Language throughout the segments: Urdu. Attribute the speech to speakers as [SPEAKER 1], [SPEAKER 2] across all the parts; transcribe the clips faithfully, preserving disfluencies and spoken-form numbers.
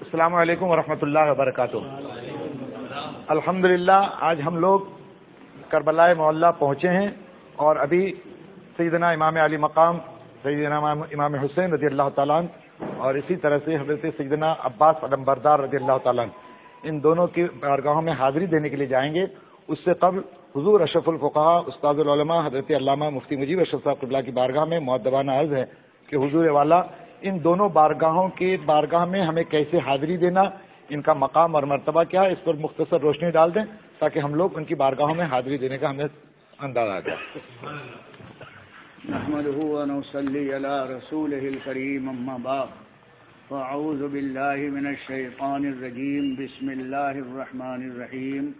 [SPEAKER 1] السلام علیکم ورحمۃ اللہ وبرکاتہ۔ الحمدللہ آج ہم لوگ کربلا معلی پہنچے ہیں اور ابھی سیدنا امام علی مقام سیدنا امام حسین رضی اللہ تعالیٰ عنہ اور اسی طرح سے حضرت سیدنا عباس علم بردار رضی اللہ تعالیٰ عنہ ان دونوں کی بارگاہوں میں حاضری دینے کے لیے جائیں گے۔ اس سے قبل حضور اشرف الفقہاء استاد العلماء حضرت علامہ مفتی مجیب اشرف صاحب قبلہ کی بارگاہ میں مؤدبانہ عرض ہے کہ حضور والا ان دونوں بارگاہوں کی بارگاہ میں ہمیں کیسے حاضری دینا، ان کا مقام اور مرتبہ کیا ہے، اس پر مختصر روشنی ڈال دیں تاکہ ہم لوگ ان کی بارگاہوں میں حاضری دینے کا ہمیں اندازہ آ جائے۔
[SPEAKER 2] نحمده ونصلي على رسوله الكريم اما بعد فاعوذ بالله من الشيطان الرجيم بسم الله الرحمن الرحيم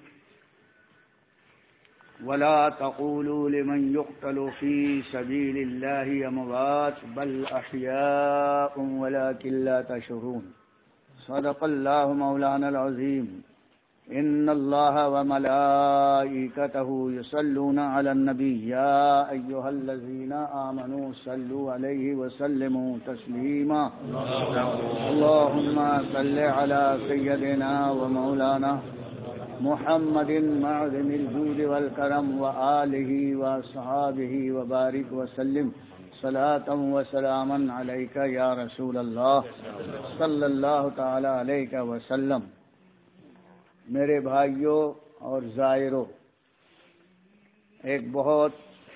[SPEAKER 2] ولا تقولوا لمن يقتل في سبيل الله اموات بل احياء ولكن لا تشعرون صدق الله مولانا العظيم ان الله وملائكته يصلون على النبي يا ايها الذين امنوا صلوا عليه وسلموا تسليما اللهم صل على سيدنا ومولانا محمد معظم الجود والكرم وآله واصحابه وبارك وسلم صلاة وسلاما عليك يا رسول الله صلى الله تعالى عليك وسلم۔ میرے بھائیوں اور زائروں، ایک بہت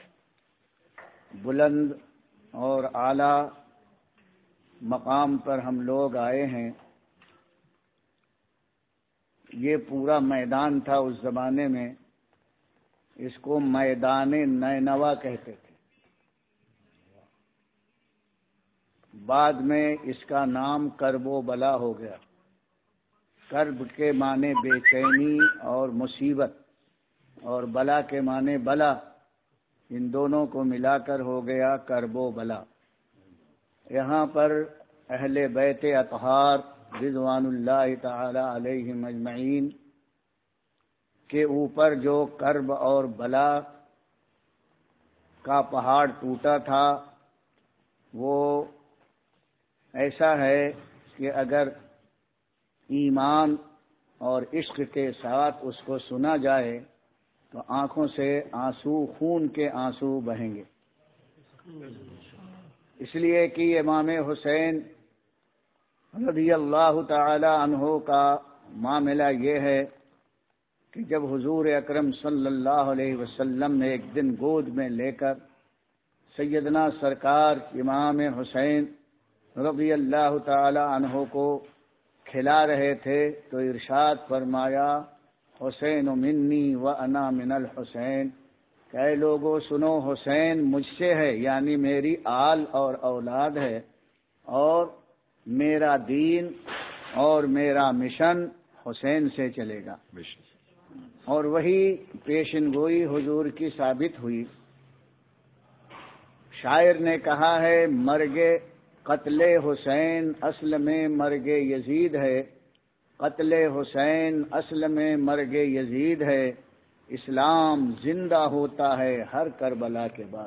[SPEAKER 2] بلند اور اعلیٰ مقام پر ہم لوگ آئے ہیں۔ یہ پورا میدان تھا اس زمانے میں، اس کو میدان نینوا کہتے تھے۔ بعد میں اس کا نام کرب و بلا ہو گیا۔ کرب کے معنی بے چینی اور مصیبت، اور بلا کے معنی بلا، ان دونوں کو ملا کر ہو گیا کرب و بلا۔ یہاں پر اہل بیت اطہار رضوان اللہ تعالی علیہم اجمعین کے اوپر جو کرب اور بلا کا پہاڑ ٹوٹا تھا وہ ایسا ہے کہ اگر ایمان اور عشق کے ساتھ اس کو سنا جائے تو آنکھوں سے آنسو، خون کے آنسو بہیں گے۔ اس لیے کہ امام حسین رضی اللہ تعالی عنہ کا معاملہ یہ ہے کہ جب حضور اکرم صلی اللہ علیہ وسلم نے ایک دن گود میں لے کر سیدنا سرکار امام حسین رضی اللہ تعالی عنہ کو کھلا رہے تھے تو ارشاد فرمایا حسین منی و انا من الحسین، کہ اے لوگو سنو، حسین مجھ سے ہے، یعنی میری آل اور اولاد ہے، اور میرا دین اور میرا مشن حسین سے چلے گا۔ اور وہی پیشن گوئی حضور کی ثابت ہوئی۔ شاعر نے کہا ہے مرگ قتل حسین اصل میں مرگ یزید ہے، قتل حسین اصل میں مرگ یزید ہے، اسلام زندہ ہوتا ہے ہر کربلا کے بعد۔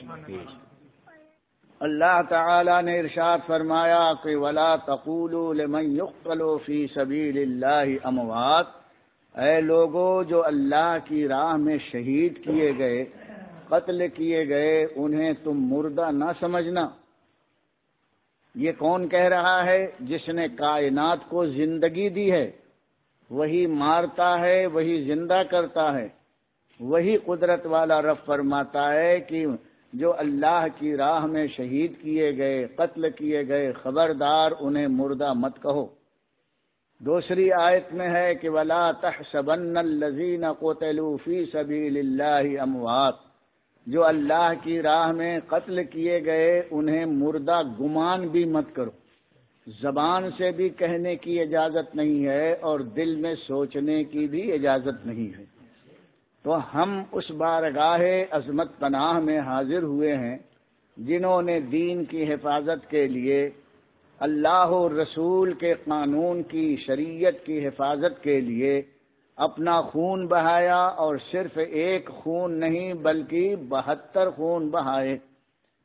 [SPEAKER 2] اللہ تعالی نے ارشاد فرمایا کہ ولا تقولوا لمن يقتل في سبيل الله اموات، اے لوگو جو اللہ کی راہ میں شہید کیے گئے، قتل کیے گئے، انہیں تم مردہ نہ سمجھنا۔ یہ کون کہہ رہا ہے؟ جس نے کائنات کو زندگی دی ہے، وہی مارتا ہے، وہی زندہ کرتا ہے، وہی قدرت والا رب فرماتا ہے کہ جو اللہ کی راہ میں شہید کیے گئے، قتل کیے گئے، خبردار انہیں مردہ مت کہو۔ دوسری آیت میں ہے کہ وَلَا تَحْسَبَنَّ الَّذِينَ قُتِلُوا فِي سَبِيلِ اللَّهِ اموات، جو اللہ کی راہ میں قتل کیے گئے انہیں مردہ گمان بھی مت کرو۔ زبان سے بھی کہنے کی اجازت نہیں ہے اور دل میں سوچنے کی بھی اجازت نہیں ہے۔ تو ہم اس بارگاہ عظمت پناہ میں حاضر ہوئے ہیں جنہوں نے دین کی حفاظت کے لیے، اللہ اور رسول کے قانون کی، شریعت کی حفاظت کے لیے اپنا خون بہایا، اور صرف ایک خون نہیں بلکہ بہتر خون بہائے۔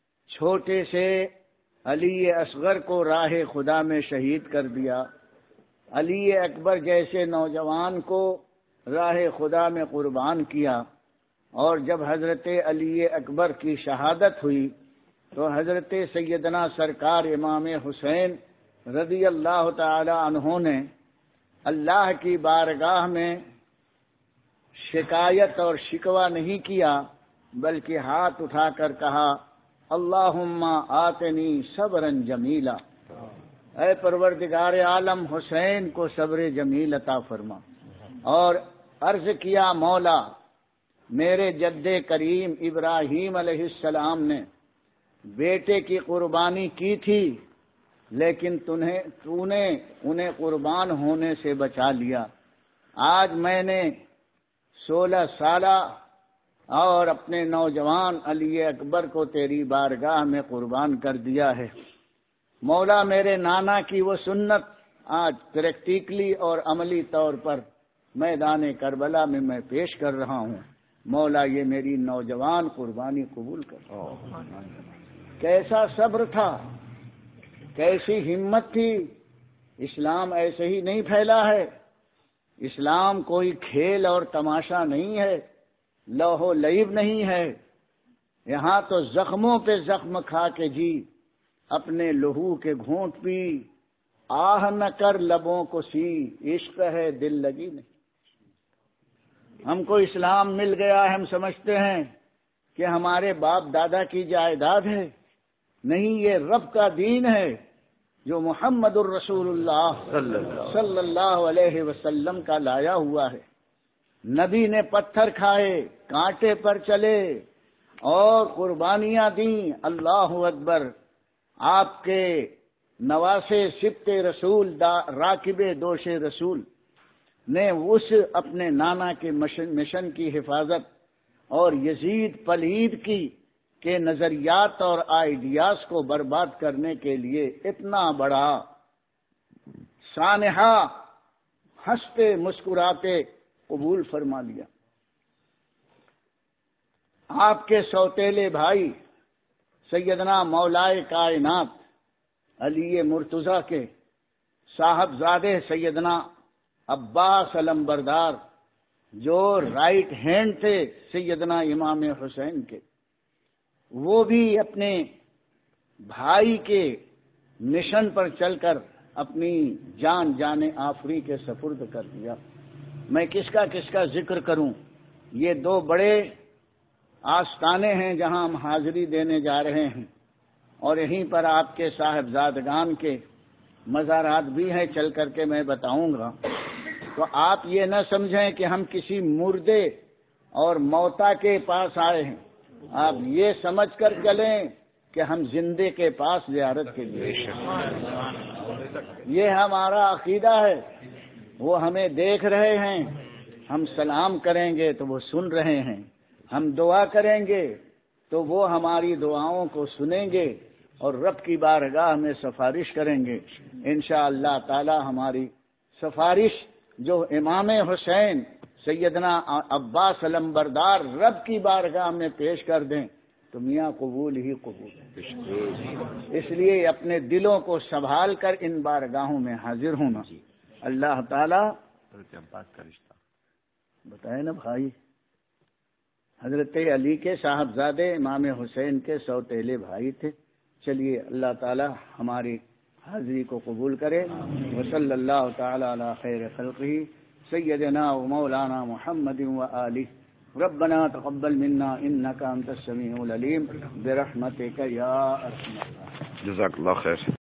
[SPEAKER 2] چھوٹے سے علی اصغر کو راہ خدا میں شہید کر دیا، علی اکبر جیسے نوجوان کو راہ خدا میں قربان کیا، اور جب حضرت علی اکبر کی شہادت ہوئی تو حضرت سیدنا سرکار امام حسین رضی اللہ تعالی عنہ نے اللہ کی بارگاہ میں شکایت اور شکوہ نہیں کیا، بلکہ ہاتھ اٹھا کر کہا اللہم آتنی صبرا جمیلا، اے پروردگار عالم حسین کو صبر جمیل عطا فرما، اور عرض کیا مولا میرے جد کریم ابراہیم علیہ السلام نے بیٹے کی قربانی کی تھی، لیکن تنہیں تو نے انہیں قربان ہونے سے بچا لیا۔ آج میں نے سولہ سالہ اور اپنے نوجوان علی اکبر کو تیری بارگاہ میں قربان کر دیا ہے۔ مولا میرے نانا کی وہ سنت آج پریکٹیکلی اور عملی طور پر میدان کربلا میں میں پیش کر رہا ہوں۔ مولا یہ میری نوجوان قربانی قبول کر۔ کیسا صبر تھا، کیسی ہمت تھی۔ اسلام ایسے ہی نہیں پھیلا ہے، اسلام کوئی کھیل اور تماشا نہیں ہے، لوح و لعب نہیں ہے، یہاں تو زخموں پہ زخم کھا کے جی اپنے لہو کے گھونٹ پی، آہ نہ کر لبوں کو سی، عشق ہے دل لگی نہیں۔ ہم کو اسلام مل گیا ہے، ہم سمجھتے ہیں کہ ہمارے باپ دادا کی جائیداد ہے، نہیں، یہ رب کا دین ہے جو محمد الرسول اللہ صلی اللہ علیہ وسلم کا لایا ہوا ہے۔ نبی نے پتھر کھائے، کانٹے پر چلے اور قربانیاں دیں، اللہ اکبر۔ آپ کے نواسے سبط رسول راکب دوش رسول نے اس اپنے نانا کے مشن کی حفاظت اور یزید پلید کی کے نظریات اور آئیڈیاز کو برباد کرنے کے لیے اتنا بڑا سانحہ ہنستے مسکراتے قبول فرما لیا۔ آپ کے سوتیلے بھائی سیدنا مولائے کائنات علی مرتضیٰ کے صاحبزادے سیدنا عباس علمبردار، جو رائٹ ہینڈ تھے سیدنا امام حسین کے، وہ بھی اپنے بھائی کے مشن پر چل کر اپنی جان جان آفری کے سپرد کر دیا۔ میں کس کا کس کا ذکر کروں؟ یہ دو بڑے آستانے ہیں جہاں ہم حاضری دینے جا رہے ہیں، اور یہیں پر آپ کے صاحبزادگان کے مزارات بھی ہیں، چل کر کے میں بتاؤں گا۔ تو آپ یہ نہ سمجھیں کہ ہم کسی مردے اور موتا کے پاس آئے ہیں، آپ یہ سمجھ کر چلیں کہ ہم زندے کے پاس زیارت کے لیے، یہ ہمارا عقیدہ ہے۔ وہ ہمیں دیکھ رہے ہیں، ہم سلام کریں گے تو وہ سن رہے ہیں، ہم دعا کریں گے تو وہ ہماری دعاؤں کو سنیں گے اور رب کی بارگاہ میں سفارش کریں گے۔ انشاءاللہ تعالی ہماری سفارش جو امام حسین سیدنا عباس علمبردار رب کی بارگاہ میں پیش کر دیں تو میاں قبول ہی قبول ہے۔ اس لیے اپنے دلوں کو سنبھال کر ان بارگاہوں میں حاضر ہونا۔ اللہ تعالی
[SPEAKER 1] عباس کا رشتہ
[SPEAKER 2] بتائے نا بھائی، حضرت علی کے صاحبزادے امام حسین کے سوتیلے بھائی تھے۔ چلیے اللہ تعالی ہماری حاضری کو قبول کرے۔ وصلی اللہ تعالی علی خیر خلقہ سیدنا و مولانا محمد و آلہ۔ ربنا تقبل منا انک انت السمیع العلیم برحمتک یا ارحم الراحمین۔
[SPEAKER 1] جزاک اللہ خیر۔